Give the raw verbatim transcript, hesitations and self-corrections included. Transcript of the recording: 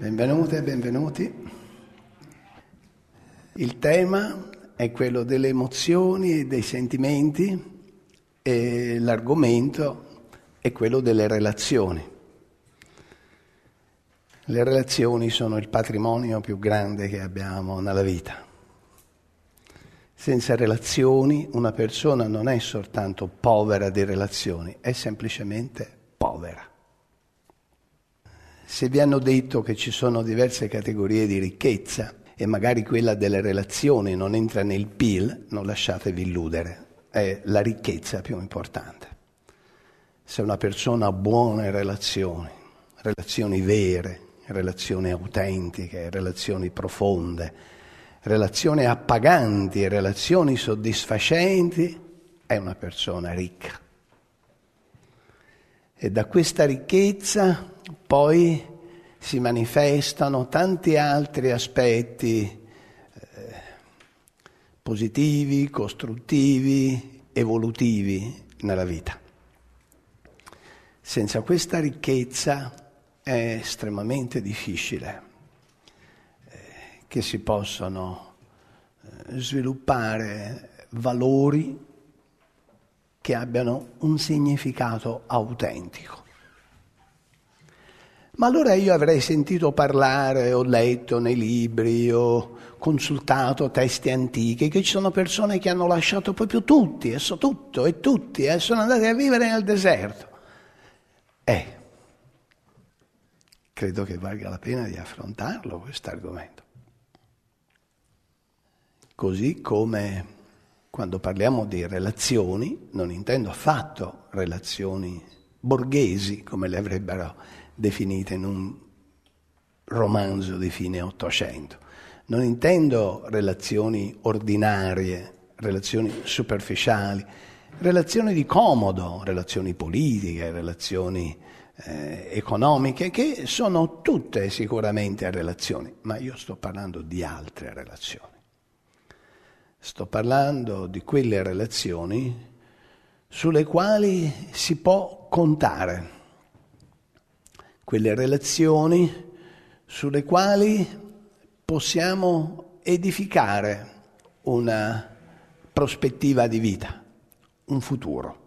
Benvenute e benvenuti. Il tema è quello delle emozioni e dei sentimenti e l'argomento è quello delle relazioni. Le relazioni sono il patrimonio più grande che abbiamo nella vita. Senza relazioni una persona non è soltanto povera di relazioni, è semplicemente povera. Se vi hanno detto che ci sono diverse categorie di ricchezza e magari quella delle relazioni non entra nel P I L, non lasciatevi illudere, è la ricchezza più importante. Se una persona ha buone relazioni, relazioni vere, relazioni autentiche, relazioni profonde, relazioni appaganti, relazioni soddisfacenti, è una persona ricca. E da questa ricchezza poi si manifestano tanti altri aspetti eh, positivi, costruttivi, evolutivi nella vita. Senza questa ricchezza è estremamente difficile eh, che si possano eh, sviluppare valori che abbiano un significato autentico. Ma allora io avrei sentito parlare, ho letto nei libri, ho consultato testi antichi, che ci sono persone che hanno lasciato proprio tutti, e so tutto e tutti, e sono andati a vivere nel deserto. Eh, credo che valga la pena di affrontarlo questo argomento. Così come quando parliamo di relazioni, non intendo affatto relazioni borghesi, come le avrebbero definite in un romanzo di fine Ottocento. Non intendo relazioni ordinarie, relazioni superficiali, relazioni di comodo, relazioni politiche, relazioni eh, economiche, che sono tutte sicuramente relazioni, ma io sto parlando di altre relazioni. Sto parlando di quelle relazioni sulle quali si può contare, quelle relazioni sulle quali possiamo edificare una prospettiva di vita, un futuro.